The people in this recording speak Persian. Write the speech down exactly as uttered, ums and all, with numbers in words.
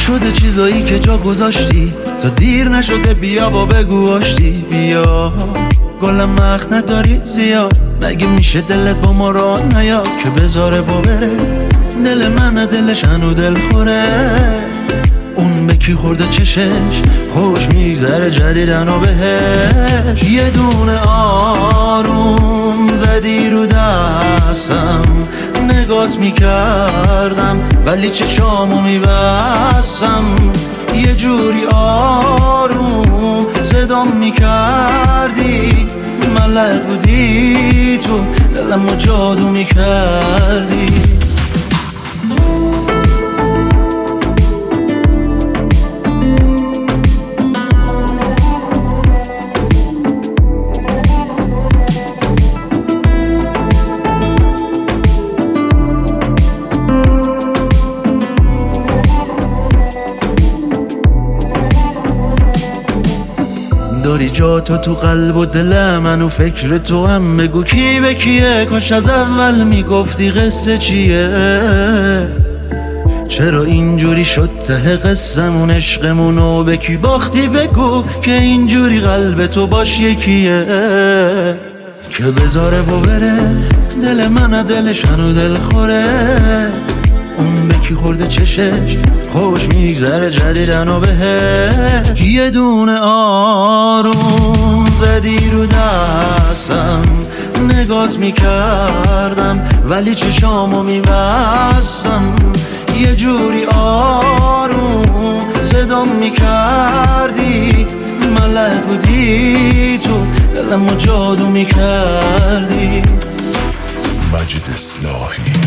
شده چیزایی که جا گذاشتی تا دیر نشده بیا و بگو آشتی. بیا گلم مخ نداری زیاد، مگه میشه دلت با ما راه نیاد که بذاره و بره؟ دل من دلش هنو دل خوره، اون به کی خورده چشش خوش میگذره جدیدن و بهش. یه دونه آروم زدی رو دستم، نگات میکردم ولی چشامو میبستم. یه جوری آروم صدام میکردی، ملک بودی تو دلمو جادو میکردی. داری جا تو تو قلب و دل من و فکر تو هم، بگو کی به کیه؟ کاش از اول میگفتی قصه چیه. چرا اینجوری شد ته قصمون عشقمونو به کی باختی؟ بگو که اینجوری قلب تو باش یکیه که بذاره و بره. دل من دلش هنو دل خوره، اون به کی خورده چشش خوش میگذره جدیدن و بهش. یه دونه آروم زدی رو دستم، نگات میکردم ولی چشامو میبستم. یه جوری آروم صدام میکردی، ملک بودی تو دلمو جادو میکردی. مجید اصلاحی.